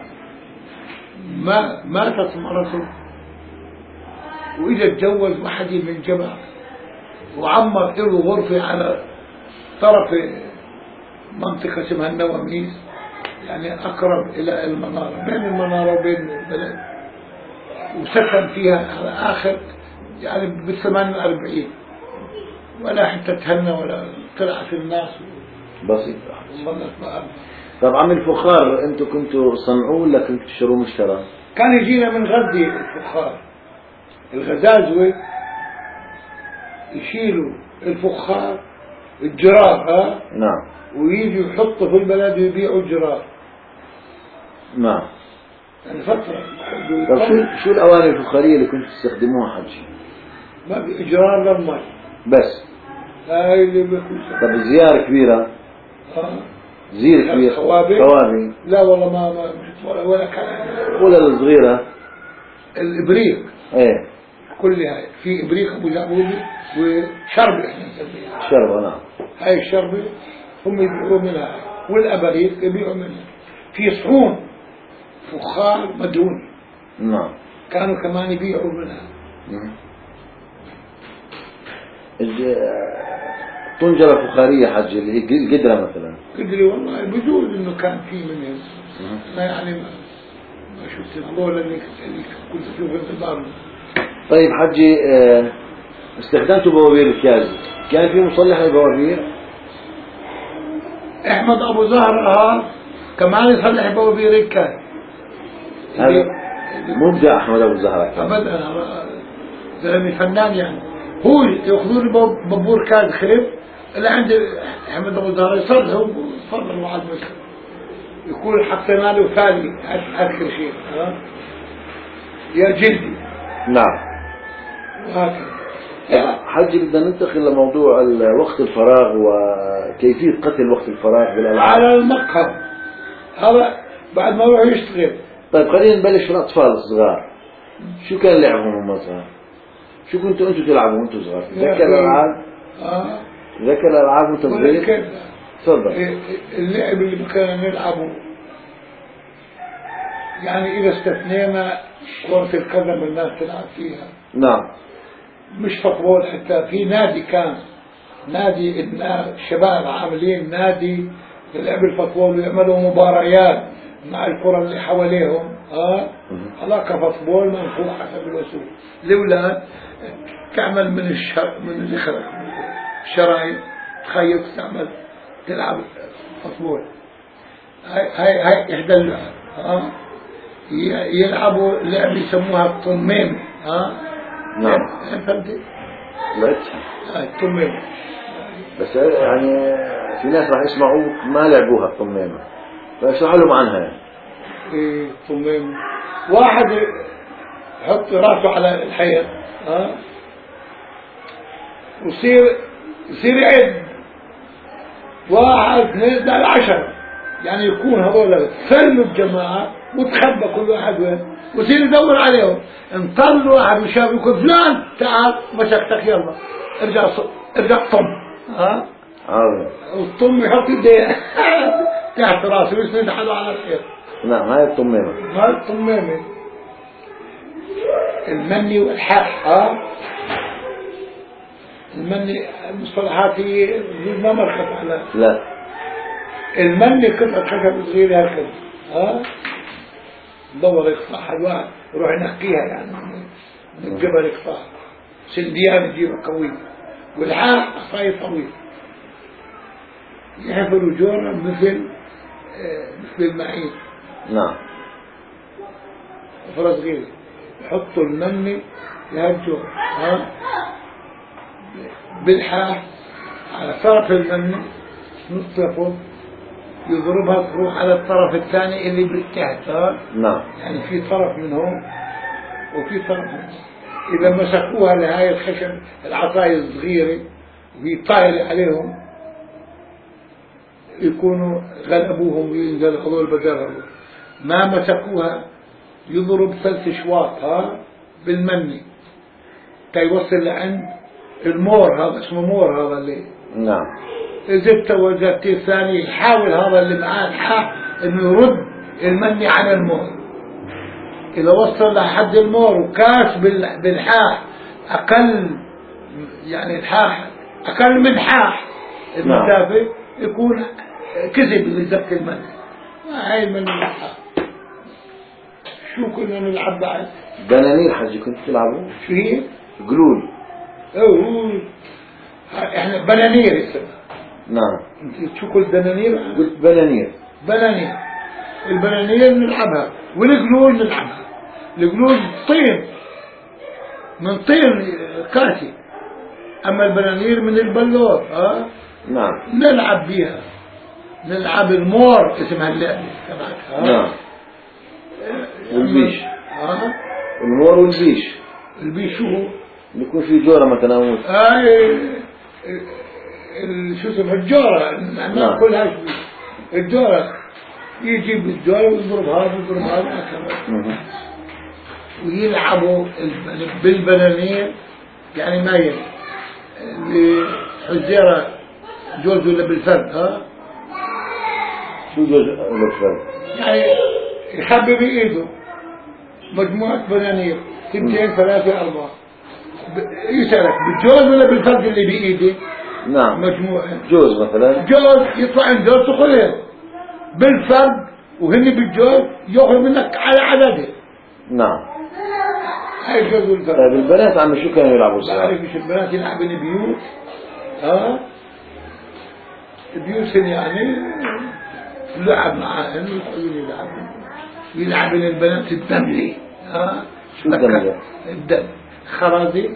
ماتت مرته وإجا اتجوز وحدي من جبل، وعمر له غرفة على طرف منطقة اسمها النواميس، يعني أقرب إلى المنارة، بين المنارة وبين البلد، وسكن فيها على آخر يعني بال48، ولا حتى تهنى ولا طلعت الناس بسيط. طب عم الفخار انتوا كنتوا صنعوه ولا كنتوا تشتروه مشترى؟ كان يجينا من غزة الفخار، الغزازوة يشيلوا الفخار الجرار نعم، ويجوا يحطوا في البلد ويبيعوا الجرار. نعم. يعني فترة. طب شو الأواني الفخارية اللي كنتوا تستخدموها حجي؟ ما في جرار للمي بس. هاي اللي بيكون. طب الزيارة كبيرة؟ زير كبير. خوابي؟ لا والله ما ولا كان. ولا الصغيرة؟ الإبريق. ايه. كل هاي في إبريق أبو جابوبي وشربة احنا نسميها. شربة. نعم. هاي الشربة هم يبيعوا منها. والأباريق يبيعوا منها. في صحون فخار مدهون نعم. كانوا كمان يبيعوا منها. طنجرة فخارية حج القدرة مثلا. قدري والله بجوز انه كان في منهم، ما يعني ما شفت القول اللي كنت اشوف انتظار. طيب حجي، استخدمتوا بوابير الكاز، كان في مصلح للبوابير؟ احمد ابو زهر كمان يصلح بوابير الكاز. هذا مبدع احمد ابو زهر. ابدا زلمه فنان يعني. هو ياخذون بابور كاز خرب اللي عند احمد ابو زهر يصلحوا ويفضلوا على المسلم، يكون حطينا له ثاني اخر شيء يا جلدي. نعم. وهكذا. حجي بدنا ننتقل لموضوع وقت الفراغ وكيفية قتل وقت الفراغ بالألعاب. على المقهى هذا بعد ما يروح يشتغل. طيب خلينا نبلش بالأطفال الصغار، شو كان لعبهم هم صغار؟ شو كنتوا أنتوا تلعبوا وأنتوا صغار؟ تذكر الألعاب؟ تذكر الألعاب وأنت صغير؟ تفضل. اللعب اللي كنا نلعبه يعني إذا استثنينا كرة القدم الناس تلعب فيها. نعم. مش فوتبول، حتى في نادي كان نادي الشباب عاملين نادي للعب الفوتبول ويعملوا مباريات مع الكرة اللي حواليهم. علاقة فوتبول منفوع حسب الوسوق. الأولاد تعمل من اللي خلق الشرايط تخيط تعمل تلعب فوتبول. هاي إحدى اللعب. يلعبوا لعبة يسموها الطميم. نعم. فهمتي؟ لعبتها. الطميمة. بس يعني في ناس راح يسمعوك ما لعبوها الطميمة، فاشرح لهم عنها يعني. ايه الطميمة، واحد يحط راسه على الحيط ويصير يعد 1 2 10، يعني يكون هذول فلوا الجماعة وتخبى كل واحد وين ويصير يدور عليهم. انطل واحد وشاف يقول فلان تعال مسكتك يلا ارجع طم. والطم يحط يديه تحت راسه ويسند حاله على الحيط. نعم. هاي الطميمة. هاي الطميمة. المني والحاح. المني المصطلحات هي ما مرخت على. لا. المني قطعة خشب صغيرة هكذا. ندور يقطعها الواحد يروح ينقيها يعني من الجبل يقطعها. سنديان يجيبها قوي. والحاح عصاية طويل يحفروا جورة مثل المعين. نعم. حفرة صغيرة يحطوا المني يهجوا بالحاح على طرف المني نطلقه يضربها تروح على الطرف الثاني اللي بالتحت. نعم. يعني في طرف من هون وفي طرف من هون. إذا مسكوها لهاي الخشب العصاية الصغيرة وهي طايرة عليهم يكونوا غلبوهم وينزل هذول بدرهم. ما مسكوها يضرب 3 شواط بالمني تيوصل لعند المور. هذا اسمه مور هذا اللي. نعم. زدت وزدت الثاني يحاول هذا اللي معاه الحاح انه يرد المني على المور. اذا وصل لحد المور وكاس بالحاح اقل، يعني الحاح اقل من حاح المسافة يكون كذب اللي زبط المني. هاي المني الحاح. شو كنا نلعب بعد؟ دنانير حجي كنت تلعبوا؟ شو هي؟ قلول. احنا بنانير اسمها. نعم. انت شو قلت دنانير؟ قلت بنانير. بنانير. البنانير نلعبها والقلول نلعبها. القلول طين من طين كاسي، اما البنانير من البلور. نعم. نلعب بيها. نلعب المور اسمها اللعبة تبعتها. نعم. والبيش. المور والبيش. البيش شو هو؟ بيكون في جورة مثلا. شو اسمه الجورة. نعم. كلها شو الجورة. يجيب الجورة ويضرب هذا ويضرب هذا ويلعبوا بالبنانير، يعني ما اللي حزيرة جوز ولا بالفرد شو جوز الفرد؟ يعني يخبي بإيده مجموعة بنانير 2 3 4 يسألك بالجوز ولا بالفرد اللي بإيدي؟ نعم مجموعة جوز مثلا جوز يطلع عند جوز تخلين بالفرد وهني بالجوز يأخذ منك على عدده. نعم. هاي الجوز والفرد. طيب البنات عم شو كانوا يلعبوا الصغار؟ بعرفش البنات يلعبن بيوت بيوت يعني لعب معاهن ويقعدون يلعبن البنات الدملي شو الدملي؟ الدم خرازي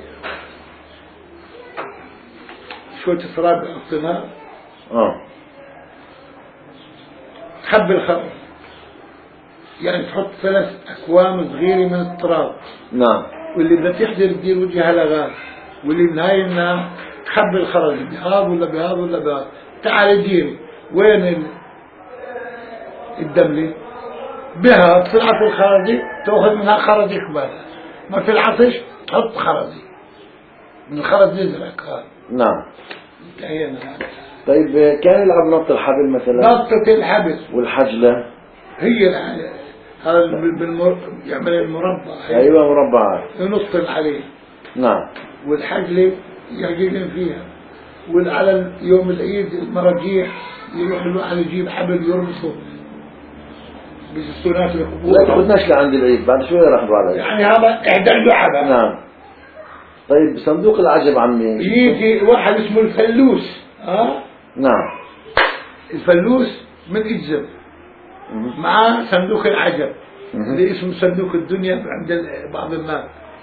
شوية تراب يحطنها تخبي الخرز يعني تحط 3 أكوام صغيرة من التراب. نعم. واللي بدها تحضر تدير وجهها لغاز واللي من هاي الناس تخبي الخرز بهذا ولا بهذا ولا بهذا. تعالي ديري وين الدملي بها طلعت الخرزي تأخذ منها خرزي كبار ما في العطش تحط خرزي من الخرز يزرق هذا. نعم. انتهينا. طيب كان يلعب نط الحبل مثلا؟ نطة الحبل والحجلة هي هذا يعمل المربع. ايوه مربعات ينط عليه. نعم. والحجلة يعجبن فيها. وعلى يوم العيد المراجيح يروح الواحد يجيب حبل يربطه بالسنات القبور. لا تاخذناش لعند العيد بعد شوي راح نروح يعني هذا إحدى اللعبة. نعم. طيب صندوق العجب عمي يجي واحد اسمه الفلوس نعم. الفلوس من إجزم مع صندوق العجب اللي اسمه صندوق الدنيا عند بعض الناس.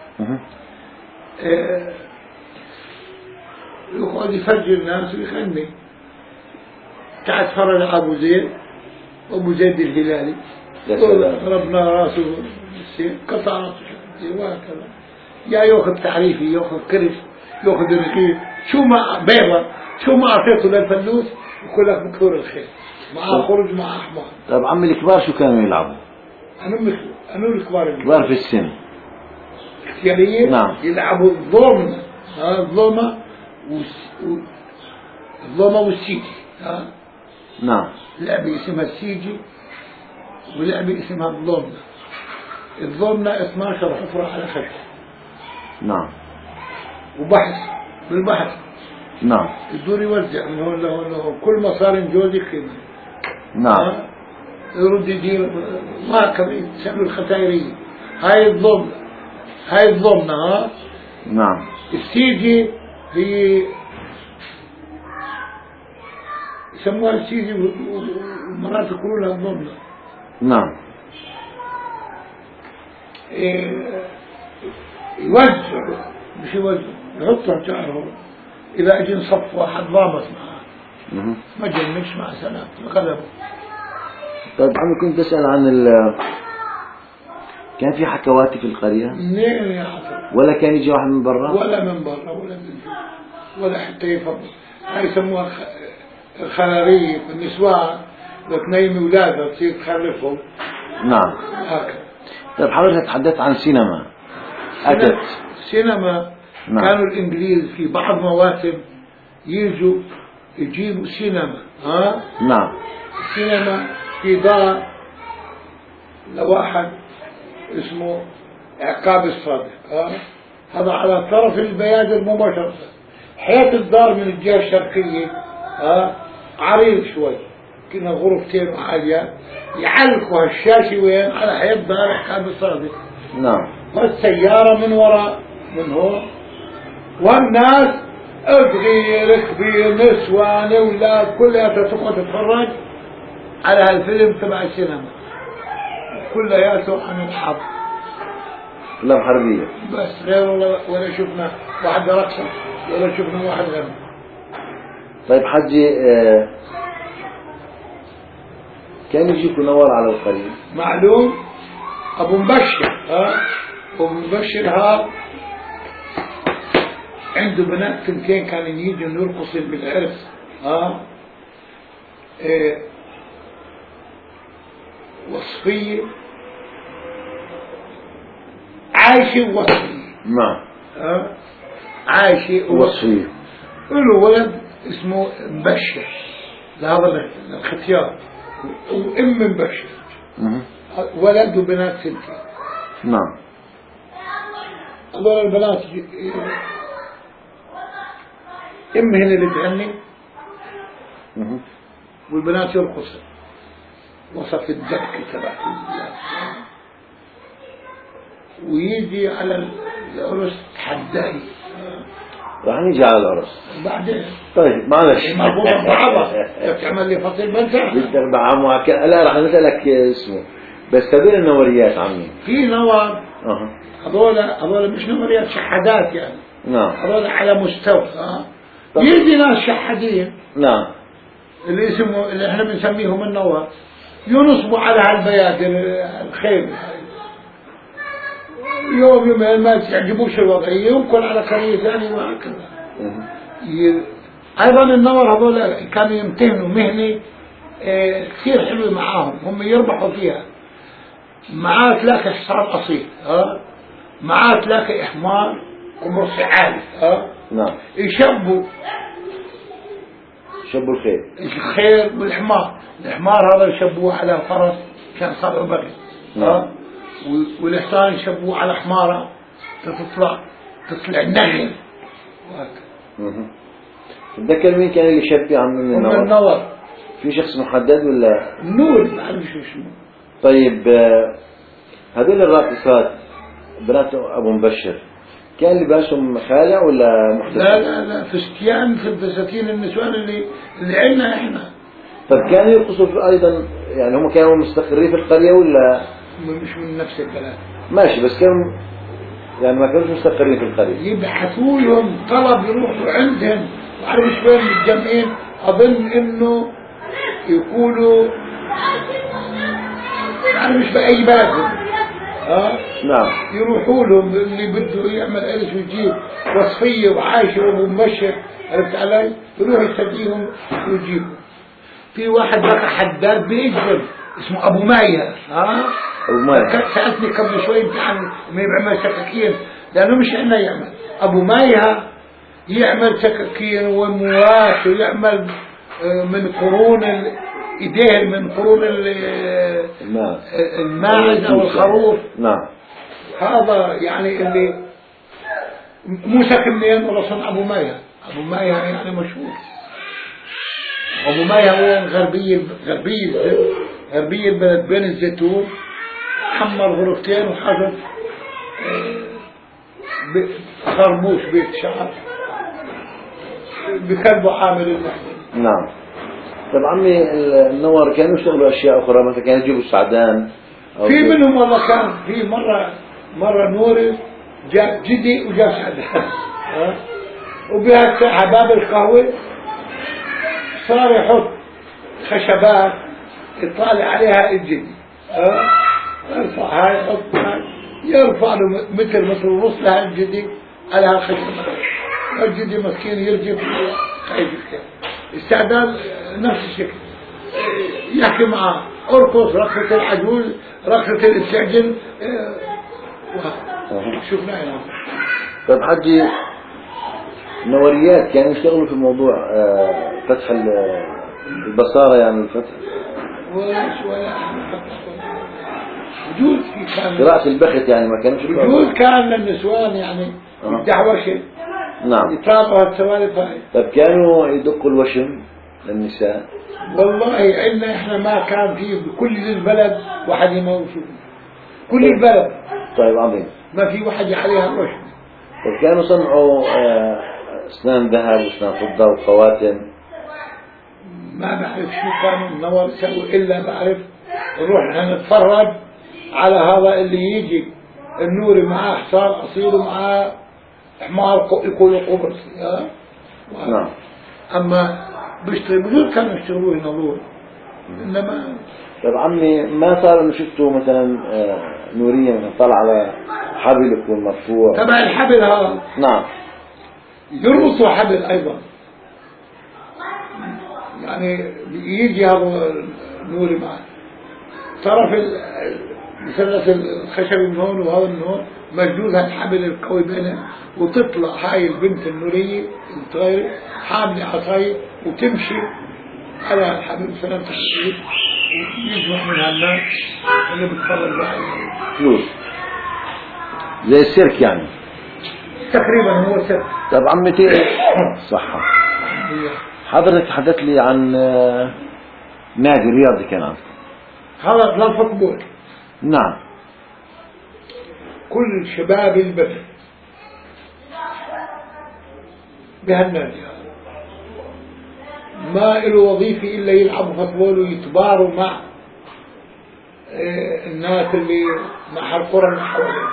يقعد يفرج الناس ويغني. تعال تفرج على أبو زيد الهلالي ضربنا راسه بالسيف قطع راسه وهكذا. يا ياخذ تعريفي ياخذ كرش ياخذ رغيف شو ما بيضة شو ما أعطيته للفلوس يقول لك بكثر الخير مع خرج مع أحمر. طيب عمي الكبار شو كانوا يلعبوا؟ أنا الكبار كبار في السن اختيارية. نعم. يلعبوا الضومنة الضومة الضومة والسيجي نعم. لعبة اسمها السيجي ولعبة اسمها الضومنة. الضومنة 12 حفرة على خشب. نعم. وبحث بالبحث. نعم. الدور يوزع من هون لهون لهون كل ما صار نجوز يخدم. نعم. يرد يدير ما كمان يسموا الختايرية. هاي الضمنة نعم. السيجي هي يسموها السيجي ومرات يقولوا لها الضمنة. نعم. يوزع مش يوزع يحطها شعره إذا أجي نصف واحد ضامس معه ما جنش مع سلام غلبه. طيب عمي كنت أسأل عن كان في حكواتي في القرية؟ منين يا حسن؟ ولا كان يجي واحد من برا؟ ولا من برا ولا من جوا ولا حتى يفضل. هاي يسموها الخلارية النسوان وتنيم أولادها تصير تخلفهم. نعم. هكذا. طيب حضرتك تحدثت عن سينما أتت سينما. نعم. كانوا الإنجليز في بعض مواسم يجيبوا سينما نعم. سينما في دار لواحد اسمه عقاب الصادق هذا على طرف البيادر مباشرة. حياة الدار من الجهة الشرقية عريض شوي كنا غرفتين وعاليات يعلقوا هالشاشة وين على حياة دار عقاب الصادق. نعم. والسيارة من وراء من هون والناس صغير كبير نسوان اولاد كلها تقعد تتفرج على هالفيلم تبع السينما كلياته عن الحرب. أفلام حربية بس غير ولا شفنا واحد رقص ولا شفنا واحد غنى. طيب حجي كان يجيكوا نور على القرية معلوم. أبو مبشر أبو مبشر عنده بنات ثنتين كانوا يجوا نرقص بالعرس وصفية عايشة ووصفية. نعم. عايشة ووصفية. له ولد اسمه مبشر لهذا الختيار وام مبشر مه. ولد وبنات سنتين. نعم. هذول البنات ام هنا اللي تغني مه. والبنات يرقصن وسط الدك تبع ويجي على العرس حداي. راح نيجي على العرس بعدين طيب معلش. مربوطة ببعضها تعمل لي فصل بنتها. لا راح نسألك اسمه بس هذول النوريات عمي. في نور اها. هذول مش نوريات شحادات يعني. نعم. هذول على مستوى يجي ناس شحادين نعم. اللي احنا بنسميهم النور ينصبوا على هالبيادر الخيل يوم يومين ما تعجبوش الوضعية يمكن على قرية ثانية وهكذا. أيضا النور هذول كانوا يمتهنوا مهنة كثير حلوة معاهم هم يربحوا فيها. معاه تلاقي حصان أصيل معاه تلاقي حمار ومرسي عالي نعم. يشبوا الخير. الخيل والحمار. الحمار هذا يشبوه على فرس كان صبع بغي. نعم. والحصان يشبوه على حمارة تطلع نغل وهكذا. تتذكر مين كان اللي يشبه عم من النور؟ في شخص محدد ولا؟ نور ما أعرف شو اسمه. طيب هذول الراقصات بنات أبو مبشر كان لباسهم خالع ولا محتشم؟ لا فستيان في الفساتين النسوان اللي عندنا احنا. طيب كانوا يرقصوا أيضا يعني هم كانوا مستقرين في القرية ولا؟ مش من نفس البلد. ماشي بس كانوا يعني ما كانوش مستقرين في القرية. يبحثوا لهم طلب يروحوا عندهم ما أعرف وين متجمعين. أظن إنه يقولوا يعني مش بأي بلد نعم. يروحوا لهم اللي بده يعمل عرس ويجيب وصفية وعايشة وابو مبشر عرفت علي يروح يستدعيهم ويجيبوا. في واحد بقى حداد بيجبر اسمه أبو مايا أبو مايا سألتني قبل شوي عن ما يعمل سكاكين لأنه مش عنا يعمل. أبو مايا يعمل سكاكين ومواس ويعمل من قرون إيديه من قرون الماعز أو الخروف. نعم. هذا يعني اللي موسى كمنين ولا صنع أبو مايا. أبو مايا يعني مشهور. أبو مايا هو غربية البلد بين الزيتون حمر غرفتين وحجر خربوش بيت شعر بكلبه عامل اللحم. نعم. طب عمي النور كانوا يشتغلوا أشياء أخرى مثلا كانوا يجيبوا السعدان في منهم والله كان في مرة نوري جاب جدي وجاب سعدان وبهالساعة باب القهوة صار يحط خشبات يطالع عليها الجدي يرفع هاي يحط يرفع له متر ونص لها الجدي على هالخشبات. الجدي مسكين يرجف خايف كده. السعدان نفس الشكل يحكي معه ارقص رقصة العجوز رقصة السجن شفنا هنا. طيب حجي النوريات كانوا يشتغلوا في موضوع فتح البصارة يعني الفتح وجود في كان قراءة البخت يعني ما كانوش وجود كان للنسوان يعني الدعوة نعم. يتابعوا السوالف هاي. طيب كانوا يدقوا الوشم للنساء؟ والله عندنا احنا ما كان في بكل البلد واحد يموشوا كل البلد. طيب عظيم. ما في واحد عليها الوشم. طيب كانوا صنعوا اسنان ذهب واسنان فضة وخواتم؟ ما بعرف شو كانوا النور يسووا الا بعرف نروح نتفرج على هذا اللي يجي النوري معاه حصان اصيل ومعاه حمار يقولوا قبرصي نعم. اما بيشتغلوا كانوا يشتغلوا ينظرون انما. طيب عمي ما صار انه شفتوا مثلا نورية مثلا طلع على حبل يكون مرفوع تبع الحبل هذا؟ نعم. يربطوا حبل ايضا يعني يجي هذا نوري معه طرف مثلث الخشب من هون وهذا من هون مجدود هالحبل القوي بينه وتطلع هاي البنت النورية الصغيرة حاملة عصاية وتمشي على الحبل مثلا تحديد يجمع منها الناس اللي بتفرج عليه. فلوس زي السيرك يعني. تقريبا هو سر. طب عمتي صحة، حضرتك تحدث لي عن نادي رياضي كان عندك. هذا للفوتبول. نعم. كل شباب البلد بهالنادي هذا ما له وظيفة إلا يلعبوا فوتبول ويتباروا مع الناس اللي مع القرى اللي حواليه.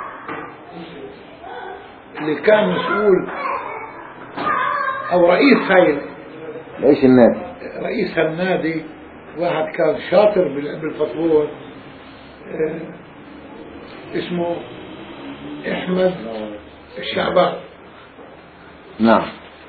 اللي كان مسؤول أو رئيس هاي ايش النادي؟ رئيس النادي واحد كان شاطر بالفوتبول، اسمه أحمد الشعبان. نعم.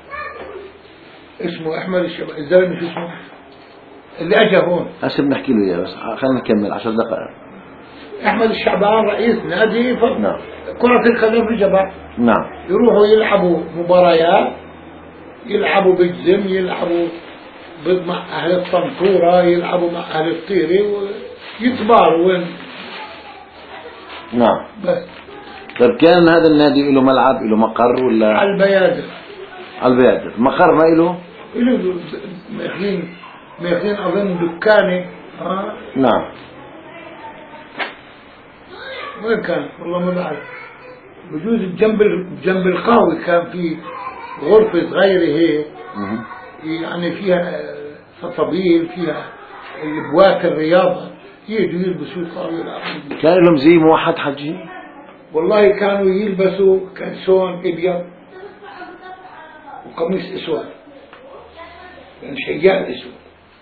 اسمه أحمد الشعبان. الزلمة شو اسمه اللي أجا هون؟ هسه بنحكي له اياه بس خلينا نكمل 10 دقائق. أحمد الشعبان رئيس نادي نعم. كرة القدم في جبل. نعم. يروحوا يلعبوا مباريات، يلعبوا بالجيم، يلعبوا مع أهل الطنطورة، يلعبوا مع أهل الطيري ويتباروا وين. نعم. بس. طيب كان هذا النادي له ملعب، له مقر ولا؟ على البيادر. على البيادر. مقر ما له؟ له ماخذين أظن دكانة. نعم. وين كان؟ والله ما بعرف. بجوز جنب القهوة كان في غرفة صغيرة هيك، يعني فيها صطبيل، فيها البوات الرياضة، يجوا يلبسوا القهوة يلعبوا. كان لهم زي موحد حجي؟ والله كانوا يلبسوا كلسون ابيض وقميص اسود، يعني شيال اسود.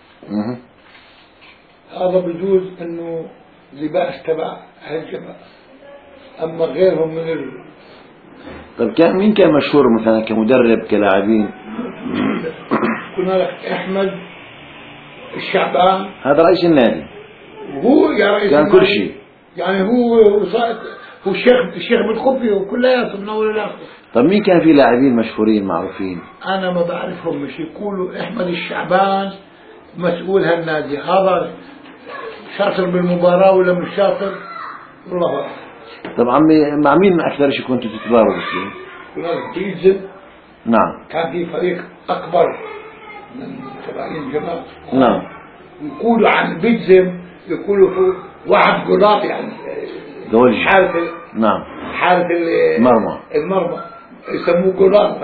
هذا بجوز انه لباس تبع اهل الجبل، اما غيرهم من طيب كان مين كان مشهور مثلا كمدرب كلاعبين؟ كنا لك احمد الشعبان، هذا رئيس النادي وهو يا رئيس كان النادي. كل شيء يعني هو الشيخ بالخفي وكلياته من اول لاخر. طيب مين كان في لاعبين مشهورين معروفين؟ انا ما بعرفهم، مش يقولوا احمد الشعبان مسؤول هالنادي، هذا شاطر بالمباراة ولا مش شاطر والله أعلم. طب عمي مع مين اكثر شيء كنتوا تتباروا بالشيء؟ كنا بيتزم. نعم. كان في فريق اكبر من تبعين الجماعة. نعم. يقولوا عن بيتزم يقولوا واحد قلاط، يعني دولجي. حارس. نعم. حارس المرمى يسموه قلاط.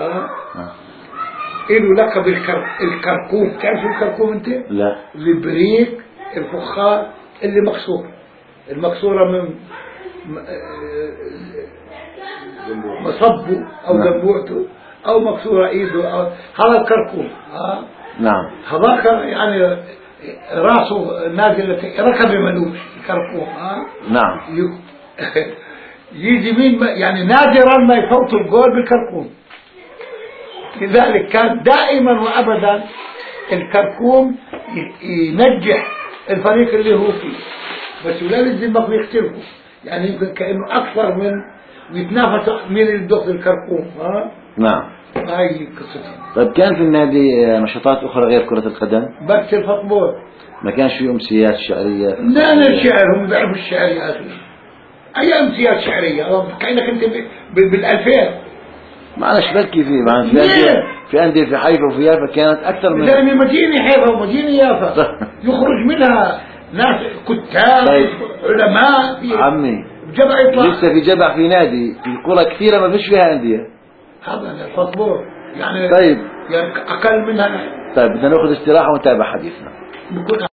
له لقب الكركوم. تعرف الكركوم انت؟ لا. البريك الفخار اللي مكسور، المكسورة من مصبه او دبوعته او مكسورة ايده أو هذا الكركوم. نعم. هذاك يعني راسه نازل ركبه ملوش الكركوم. نعم. يجي مين يعني نادرا ما يفوت الجول بالكركوم. لذلك كان دائما وابدا الكركوم ينجح الفريق اللي هو فيه، بس ولاد الزنبق بيختلفوا، يعني يمكن كأنه أكثر من يتنافس مين اللي بياخذ الكركوم. نعم. هاي قصتها. طيب كان في النادي نشاطات أخرى غير كرة القدم؟ بس الفوتبول. ما كانش في أمسيات شعرية؟ لا الشعر، هم بيعرفوا الشعر يا أخي. أي أمسيات شعرية؟ كأنك أنت بال2000. معلش بلكي في أندية في حيفا وفي يافا كانت أكثر من زلمة مدينة حيفا ومدينة يافا يخرج منها ناس كتاب. طيب. علماء. عمي جبع يطلع. لسه في جبع في نادي في قرى كثيرة ما فيش فيها أندية. هذا الفوتبول يعني. طيب يعني أقل منها. طيب بدنا ناخذ استراحة ونتابع حديثنا.